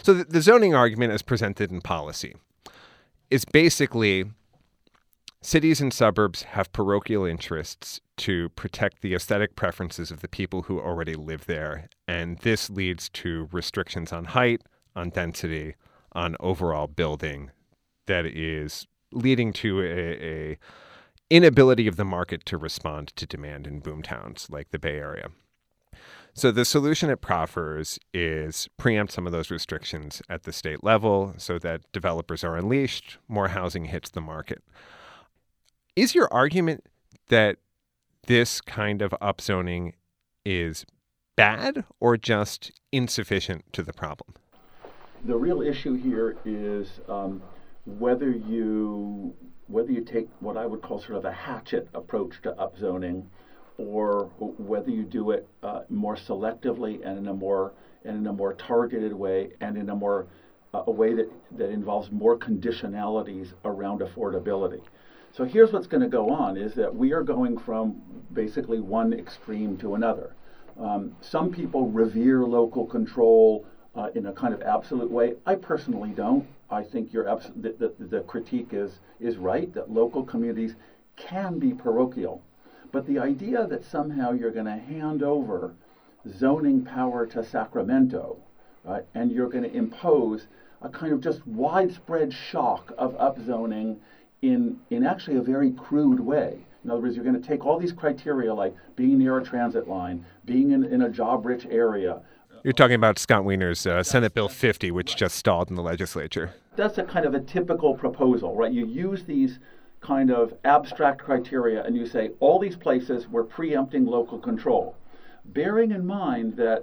So the zoning argument as presented in policy is basically cities and suburbs have parochial interests to protect the aesthetic preferences of the people who already live there. And this leads to restrictions on height, on density, on overall building that is leading to a inability of the market to respond to demand in boom towns like the Bay Area. So the solution it proffers is preempt some of those restrictions at the state level so that developers are unleashed, more housing hits the market. Is your argument that this kind of upzoning is bad or just insufficient to the problem? The real issue here is whether you take what I would call sort of a hatchet approach to upzoning, or whether you do it more selectively and in a more targeted way, and in a way that involves more conditionalities around affordability. So here's what's going to go on is that we are going from basically one extreme to another. Some people revere local control in a kind of absolute way. I personally don't. I think the critique is right, that local communities can be parochial. But the idea that somehow you're going to hand over zoning power to Sacramento, right, and you're going to impose a kind of just widespread shock of upzoning in actually a very crude way. In other words, you're going to take all these criteria like being near a transit line, being in a job-rich area. You're talking about Scott Wiener's Senate Bill 50, which just stalled in the legislature. That's a kind of a typical proposal, right? You use these kind of abstract criteria and you say all these places we're preempting local control, bearing in mind that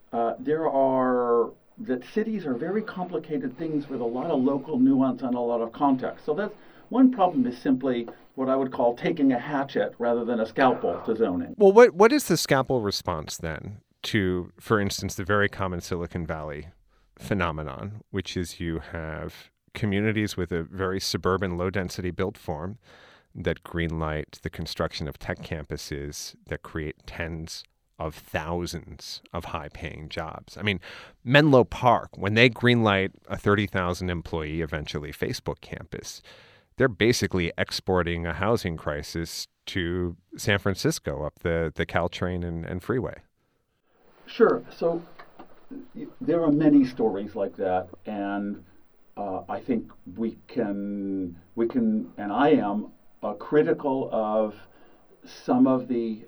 that cities are very complicated things with a lot of local nuance and a lot of context. So that's one problem, is simply what I would call taking a hatchet rather than a scalpel to zoning. Well, what is the scalpel response then to, for instance, the very common Silicon Valley phenomenon, which is you have communities with a very suburban, low-density built form that greenlight the construction of tech campuses that create tens of thousands of high-paying jobs. I mean, Menlo Park, when they greenlight a 30,000-employee, eventually Facebook campus, they're basically exporting a housing crisis to San Francisco up the Caltrain and freeway. Sure. So there are many stories like that, and I think we can, and I am critical of some of the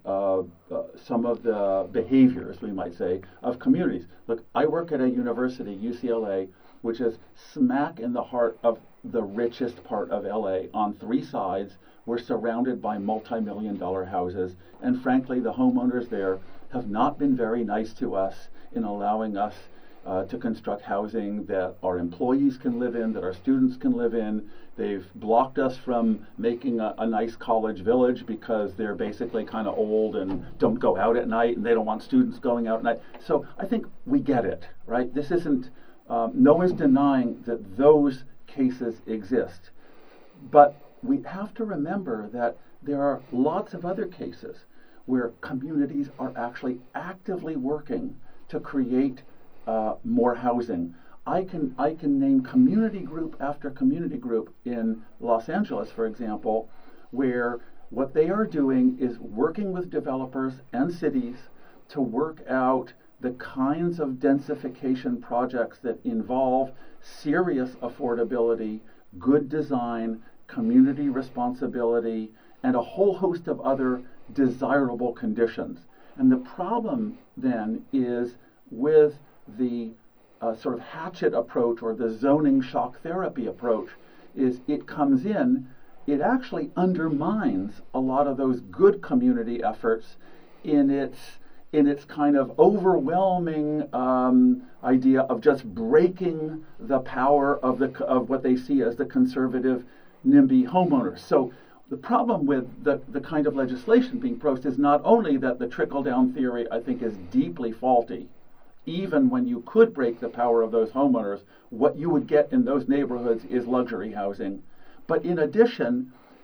behaviors, we might say, of communities. Look, I work at a university, UCLA, which is smack in the heart of the richest part of LA. On three sides, we're surrounded by multi-million-dollar houses, and frankly, the homeowners there have not been very nice to us in allowing us to construct housing that our employees can live in, that our students can live in. They've blocked us from making a nice college village because they're basically kind of old and don't go out at night, and they don't want students going out at night. So I think we get it, right? This isn't, no one's denying that those cases exist. But we have to remember that there are lots of other cases where communities are actually actively working to create more housing. I can name community group after community group in Los Angeles, for example, where what they are doing is working with developers and cities to work out the kinds of densification projects that involve serious affordability, good design, community responsibility, and a whole host of other desirable conditions. And the problem then is with the sort of hatchet approach, or the zoning shock therapy approach, is it comes in, it actually undermines a lot of those good community efforts in its kind of overwhelming idea of just breaking the power of what they see as the conservative NIMBY homeowners. So the problem with the kind of legislation being proposed is not only that the trickle-down theory, I think, is deeply faulty. Even when you could break the power of those homeowners, what you would get in those neighborhoods is luxury housing. But in addition,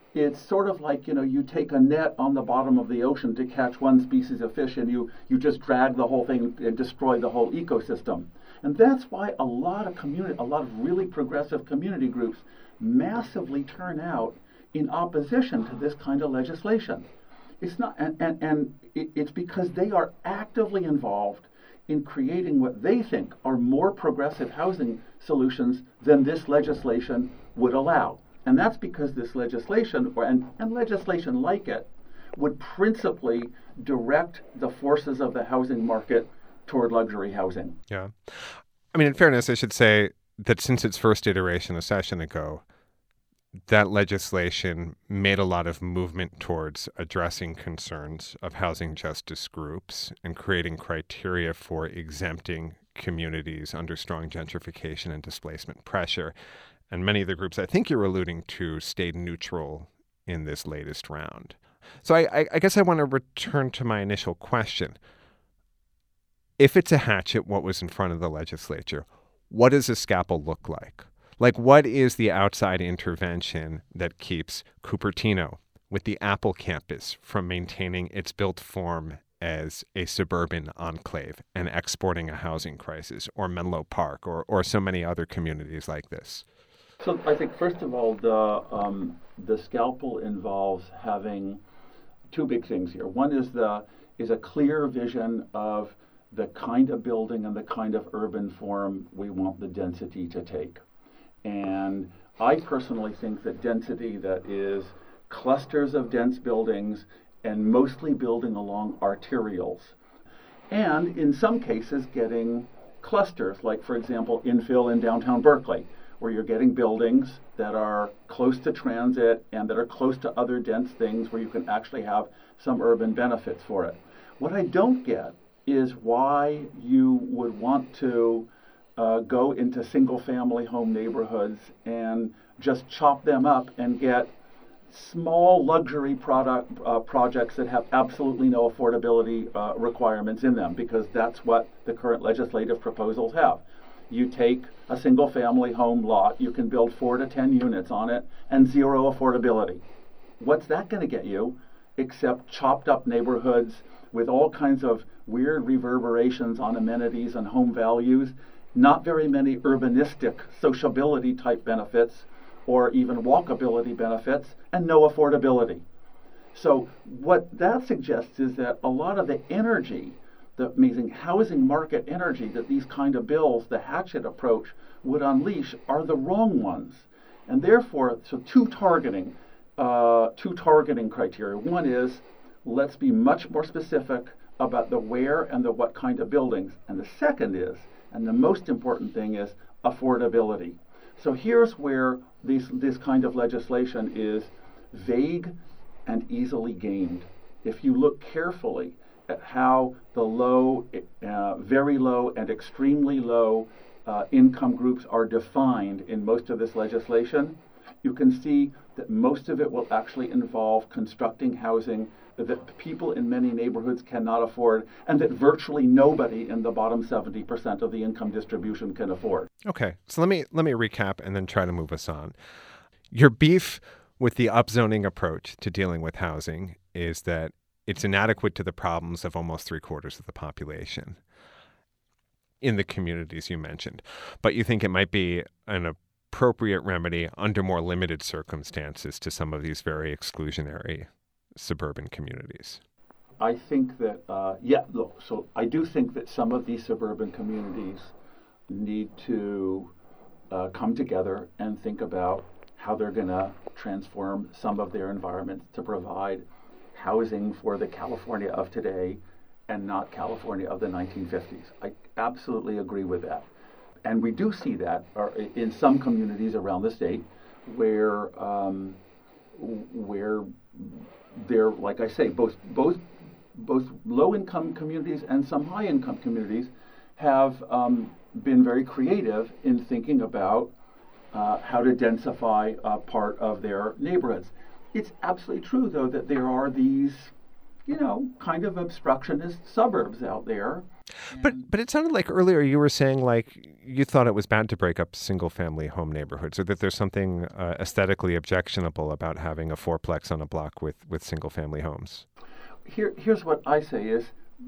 it's sort of like, you take a net on the bottom of the ocean to catch one species of fish, and you just drag the whole thing and destroy the whole ecosystem. And that's why a lot of really progressive community groups massively turn out in opposition to this kind of legislation. It's not, it's because they are actively involved in creating what they think are more progressive housing solutions than this legislation would allow. And that's because this legislation, and legislation like it, would principally direct the forces of the housing market toward luxury housing. Yeah. I mean, in fairness, I should say that since its first iteration a session ago, that legislation made a lot of movement towards addressing concerns of housing justice groups and creating criteria for exempting communities under strong gentrification and displacement pressure. And many of the groups I think you're alluding to stayed neutral in this latest round. So I guess I want to return to my initial question. If it's a hatchet, what was in front of the legislature, what does a scalpel look like? Like, what is the outside intervention that keeps Cupertino with the Apple campus from maintaining its built form as a suburban enclave and exporting a housing crisis, or Menlo Park, or so many other communities like this? So I think, first of all, the scalpel involves having two big things here. One is a clear vision of the kind of building and the kind of urban form we want the density to take. And I personally think that density that is clusters of dense buildings and mostly building along arterials. And in some cases, getting clusters, like, for example, infill in downtown Berkeley, where you're getting buildings that are close to transit and that are close to other dense things where you can actually have some urban benefits for it. What I don't get is why you would want to go into single-family home neighborhoods and just chop them up and get small luxury projects that have absolutely no affordability requirements in them, because that's what the current legislative proposals have. You take a single-family home lot, you can build 4 to 10 units on it, and zero affordability. What's that going to get you except chopped up neighborhoods with all kinds of weird reverberations on amenities and home values, not very many urbanistic sociability type benefits or even walkability benefits, and no affordability. So what that suggests is that a lot of the energy, the amazing housing market energy that these kind of bills, the hatchet approach, would unleash are the wrong ones. And therefore, so two targeting criteria. One is, let's be much more specific about the where and the what kind of buildings. And the second is, and the most important thing is, affordability. So here's where this kind of legislation is vague and easily gamed. If you look carefully at how the low, very low, and extremely low income groups are defined in most of this legislation, you can see that most of it will actually involve constructing housing that people in many neighborhoods cannot afford, and that virtually nobody in the bottom 70% of the income distribution can afford. Okay, so let me recap and then try to move us on. Your beef with the upzoning approach to dealing with housing is that it's inadequate to the problems of almost 3/4 of the population in the communities you mentioned, but you think it might be an appropriate remedy under more limited circumstances to some of these very exclusionary suburban communities. I think that, so I do think that some of these suburban communities need to come together and think about how they're going to transform some of their environments to provide housing for the California of today and not California of the 1950s. I absolutely agree with that. And we do see that in some communities around the state where they're, like I say, both low-income communities and some high-income communities have been very creative in thinking about how to densify part of their neighborhoods. It's absolutely true, though, that there are these, kind of obstructionist suburbs out there. But it sounded like earlier you were saying like you thought it was bad to break up single family home neighborhoods, or that there's something aesthetically objectionable about having a fourplex on a block with single family homes. Here's what I say is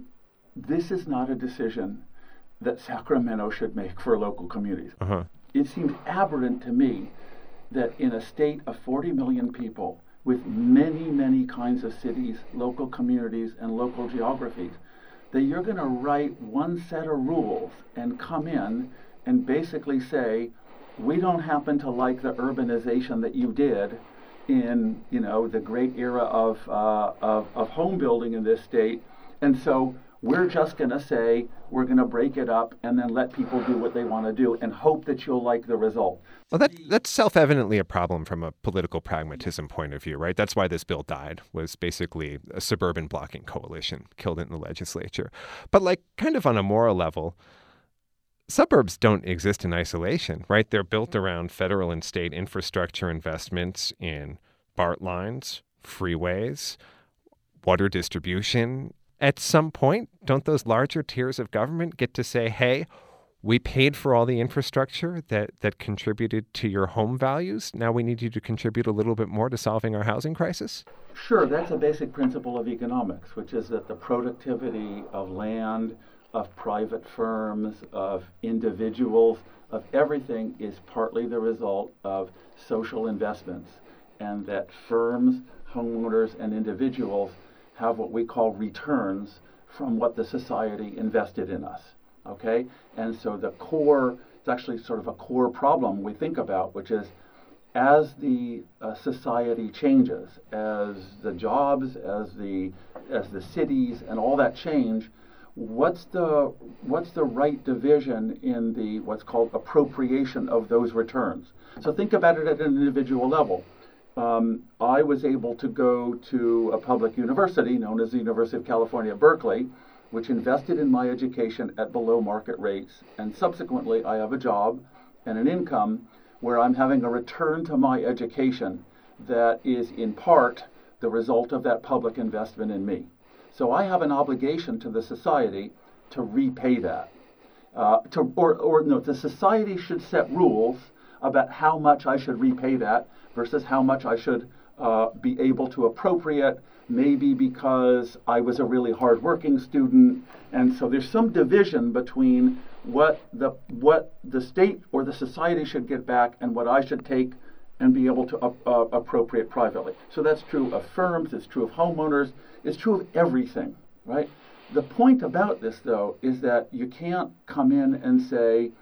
this is not a decision that Sacramento should make for local communities. Uh-huh. It seems aberrant to me that in a state of 40 million people with many, many kinds of cities, local communities, and local geographies, that you're going to write one set of rules and come in and basically say, we don't happen to like the urbanization that you did in, the great era of home building in this state, and so we're just going to say we're going to break it up and then let people do what they want to do and hope that you'll like the result. Well, that's self-evidently a problem from a political pragmatism point of view, right? That's why this bill died, was basically a suburban blocking coalition killed it in the legislature. But like kind of on a moral level, suburbs don't exist in isolation, right? They're built around federal and state infrastructure investments in BART lines, freeways, water distribution. At some point, don't those larger tiers of government get to say, hey, we paid for all the infrastructure that contributed to your home values. Now we need you to contribute a little bit more to solving our housing crisis? Sure, that's a basic principle of economics, which is that the productivity of land, of private firms, of individuals, of everything is partly the result of social investments, and that firms, homeowners, and individuals have what we call returns from what the society invested in us, okay? And so it's actually sort of a core problem we think about, which is as the society changes, as the jobs, as the cities and all that change, what's the right division in the what's called appropriation of those returns? So think about it at an individual level. I was able to go to a public university known as the University of California, Berkeley, which invested in my education at below market rates. And subsequently, I have a job and an income where I'm having a return to my education that is in part the result of that public investment in me. So I have an obligation to the society to repay that. The society should set rules about how much I should repay that versus how much I should be able to appropriate, maybe because I was a really hardworking student. And so there's some division between what the state or the society should get back and what I should take and be able to appropriate privately. So that's true of firms, it's true of homeowners, it's true of everything, right? The point about this, though, is that you can't come in and say,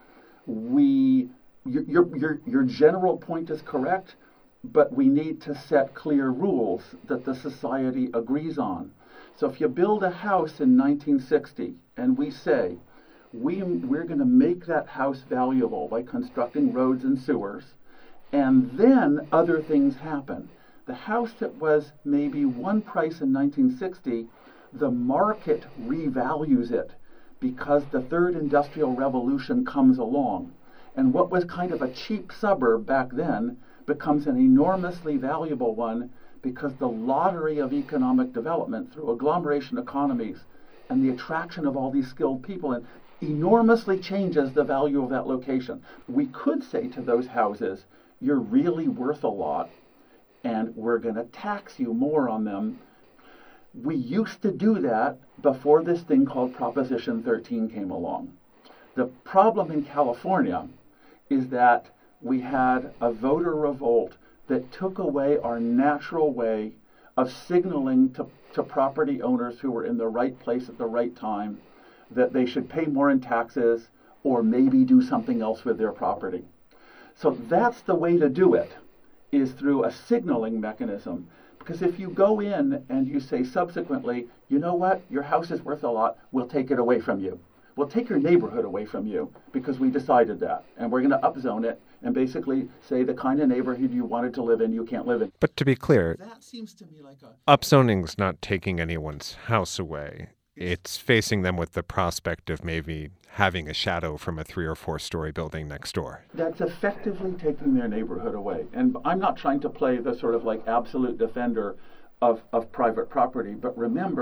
your general point is correct, but we need to set clear rules that the society agrees on. So if you build a house in 1960 and we say, we're going to make that house valuable by constructing roads and sewers, and then other things happen. The house that was maybe one price in 1960, the market revalues it because the third industrial revolution comes along. And what was kind of a cheap suburb back then becomes an enormously valuable one because the lottery of economic development through agglomeration economies and the attraction of all these skilled people and enormously changes the value of that location. We could say to those houses, you're really worth a lot, and we're going to tax you more on them. We used to do that before this thing called Proposition 13 came along. The problem in California is that we had a voter revolt that took away our natural way of signaling to property owners who were in the right place at the right time that they should pay more in taxes or maybe do something else with their property. So that's the way to do it, is through a signaling mechanism. Because if you go in and you say subsequently, you know what, your house is worth a lot, we'll take it away from you. We'll take your neighborhood away from you because we decided that. And we're going to upzone it and basically say the kind of neighborhood you wanted to live in, you can't live in. But to be clear, that seems to me like upzoning's not taking anyone's house away. It's facing them with the prospect of maybe having a shadow from a 3 or 4 story building next door. That's effectively taking their neighborhood away. And I'm not trying to play the sort of like absolute defender of private property, but remember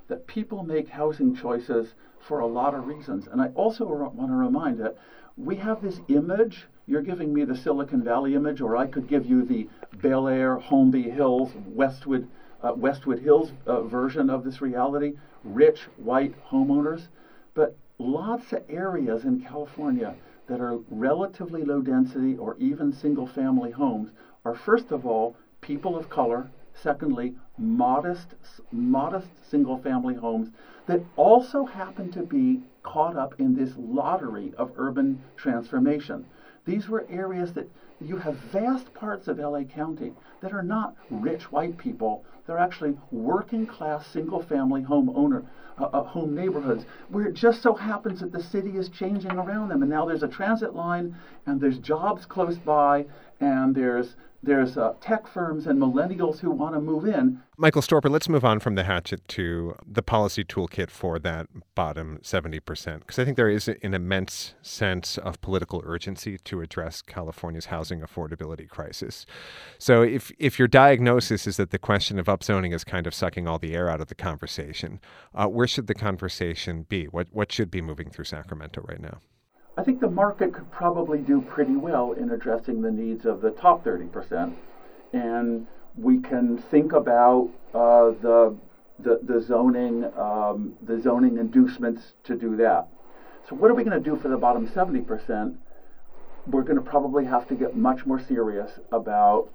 that people make housing choices for a lot of reasons. And I also want to remind that we have this image. You're giving me the Silicon Valley image, or I could give you the Bel Air, Holmby Hills, Westwood Hills version of this reality, rich white homeowners. But lots of areas in California that are relatively low density or even single family homes are, first of all, people of color. Secondly, modest single family homes that also happen to be caught up in this lottery of urban transformation. These were areas that you have vast parts of LA County that are not rich white people. They're actually working class single family home neighborhoods where it just so happens that the city is changing around them. And now there's a transit line and there's jobs close by and there's tech firms and millennials who want to move in. Michael Storper, let's move on from the hatchet to the policy toolkit for that bottom 70%, because I think there is an immense sense of political urgency to address California's housing affordability crisis. So if your diagnosis is that the question of upzoning is kind of sucking all the air out of the conversation, where should the conversation be? What should be moving through Sacramento right now? I think the market could probably do pretty well in addressing the needs of the top 30%, and we can think about the zoning inducements to do that. So what are we going to do for the bottom 70%? We're going to probably have to get much more serious about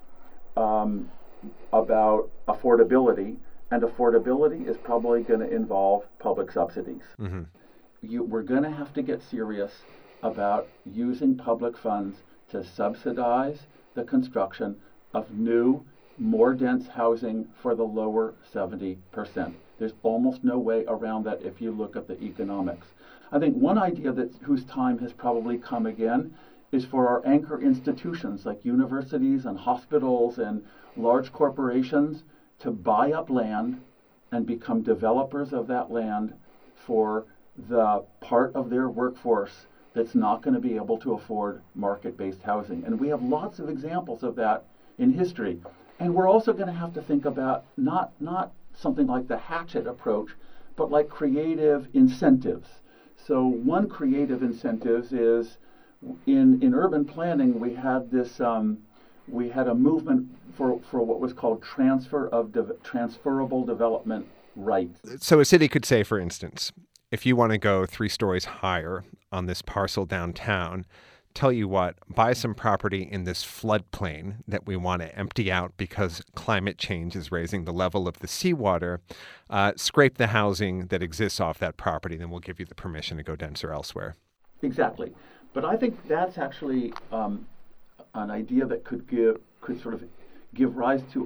affordability, and affordability is probably going to involve public subsidies. Mm-hmm. We're going to have to get serious about using public funds to subsidize the construction of new, more dense housing for the lower 70%. There's almost no way around that if you look at the economics. I think one idea whose time has probably come again is for our anchor institutions like universities and hospitals and large corporations to buy up land and become developers of that land for the part of their workforce that's not going to be able to afford market-based housing. And we have lots of examples of that in history. And we're also going to have to think about not something like the hatchet approach, but like creative incentives. So one creative incentive is in urban planning, we had a movement for what was called transferable development rights. So a city could say, for instance, if you want to go 3 stories higher on this parcel downtown, tell you what, buy some property in this floodplain that we want to empty out because climate change is raising the level of the seawater, scrape the housing that exists off that property, then we'll give you the permission to go denser elsewhere. Exactly. But I think that's actually an idea that could sort of give rise to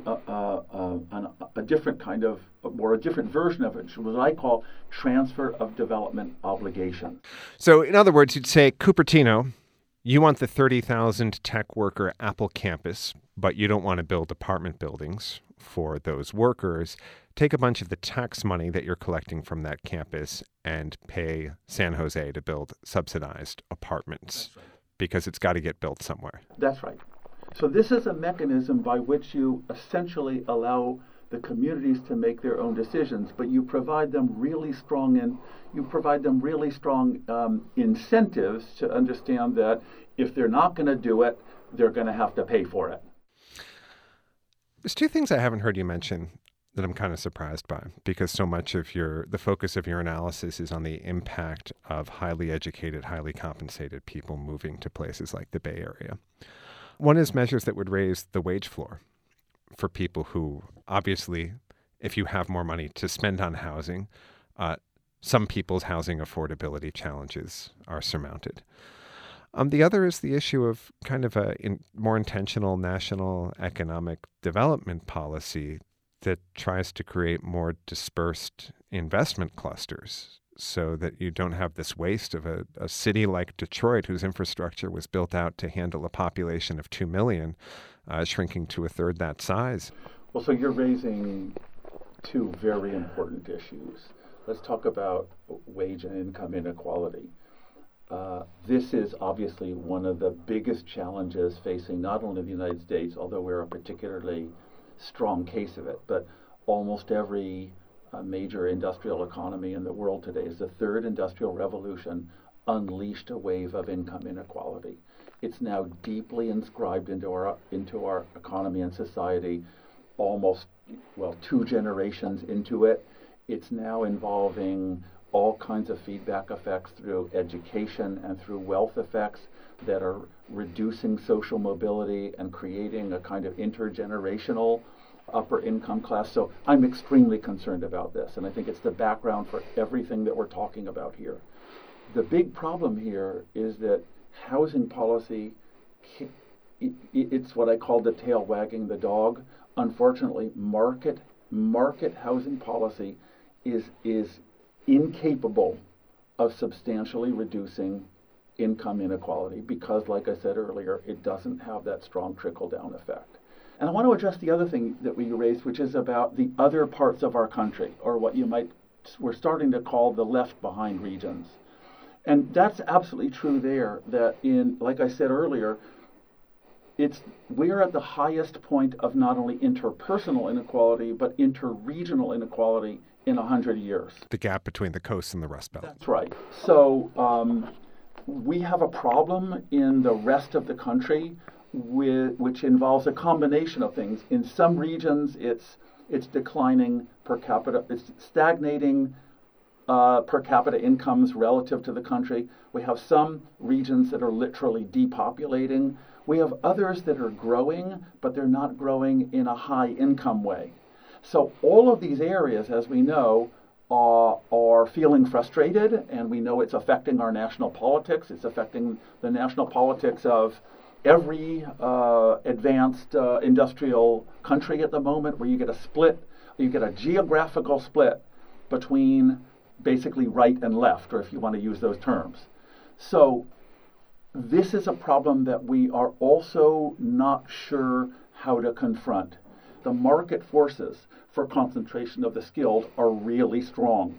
a different kind of, or a different version of it, what I call transfer of development obligation. So in other words, you'd say, Cupertino, you want the 30,000 tech worker Apple campus, but you don't want to build apartment buildings for those workers. Take a bunch of the tax money that you're collecting from that campus and pay San Jose to build subsidized apartments. That's right. Because it's got to get built somewhere. That's right. So this is a mechanism by which you essentially allow the communities to make their own decisions, but you provide them really strong incentives to understand that if they're not going to do it, they're going to have to pay for it. There's 2 things I haven't heard you mention that I'm kind of surprised by, because so much of the focus of your analysis is on the impact of highly educated, highly compensated people moving to places like the Bay Area. One is measures that would raise the wage floor for people who, obviously, if you have more money to spend on housing, some people's housing affordability challenges are surmounted. The other is the issue of kind of a more intentional national economic development policy that tries to create more dispersed investment clusters so that you don't have this waste of a city like Detroit, whose infrastructure was built out to handle a population of 2 million, shrinking to a third that size. Well, so you're raising 2 very important issues. Let's talk about wage and income inequality. This is obviously one of the biggest challenges facing not only the United States, although we're a particularly strong case of it, but almost every major industrial economy in the world today is the third industrial revolution unleashed a wave of income inequality. It's now deeply inscribed into our economy and society, almost, well, 2 generations into it. It's now involving all kinds of feedback effects through education and through wealth effects that are reducing social mobility and creating a kind of intergenerational upper income class. So I'm extremely concerned about this, and I think it's the background for everything that we're talking about here. The big problem here is that housing policy, it's what I call the tail wagging the dog. Unfortunately, market housing policy is incapable of substantially reducing income inequality because, like I said earlier, it doesn't have that strong trickle-down effect. And I want to address the other thing that we raised, which is about the other parts of our country, or what we're starting to call the left-behind regions. And that's absolutely true there, that like I said earlier, we're at the highest point of not only interpersonal inequality, but interregional inequality in 100 years. The gap between the coast and the Rust Belt. That's right. So we have a problem in the rest of the country which involves a combination of things. In some regions, it's declining per capita, it's stagnating per capita incomes relative to the country. We have some regions that are literally depopulating. We have others that are growing, but they're not growing in a high income way. So all of these areas, as we know, are feeling frustrated, and we know it's affecting our national politics. It's affecting the national politics of every advanced industrial country at the moment, where you get a geographical split between basically right and left, or if you want to use those terms. So this is a problem that we are also not sure how to confront. The market forces for concentration of the skilled are really strong.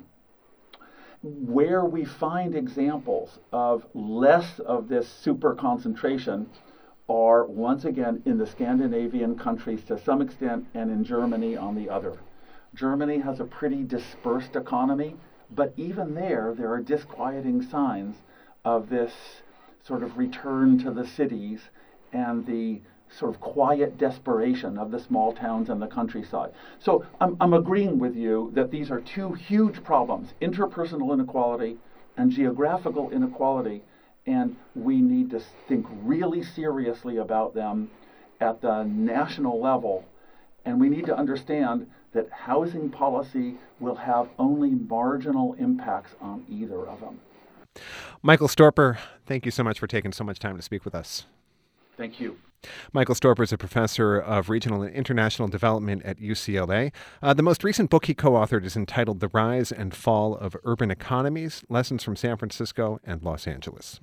Where we find examples of less of this super concentration are, once again, in the Scandinavian countries to some extent, and in Germany on the other. Germany has a pretty dispersed economy, but even there are disquieting signs of this sort of return to the cities and the sort of quiet desperation of the small towns and the countryside. So I'm agreeing with you that these are 2 huge problems, interpersonal inequality and geographical inequality, and we need to think really seriously about them at the national level. And we need to understand that housing policy will have only marginal impacts on either of them. Michael Storper, thank you so much for taking so much time to speak with us. Thank you. Michael Storper is a professor of regional and international development at UCLA. The most recent book he co-authored is entitled The Rise and Fall of Urban Economies, Lessons from San Francisco and Los Angeles.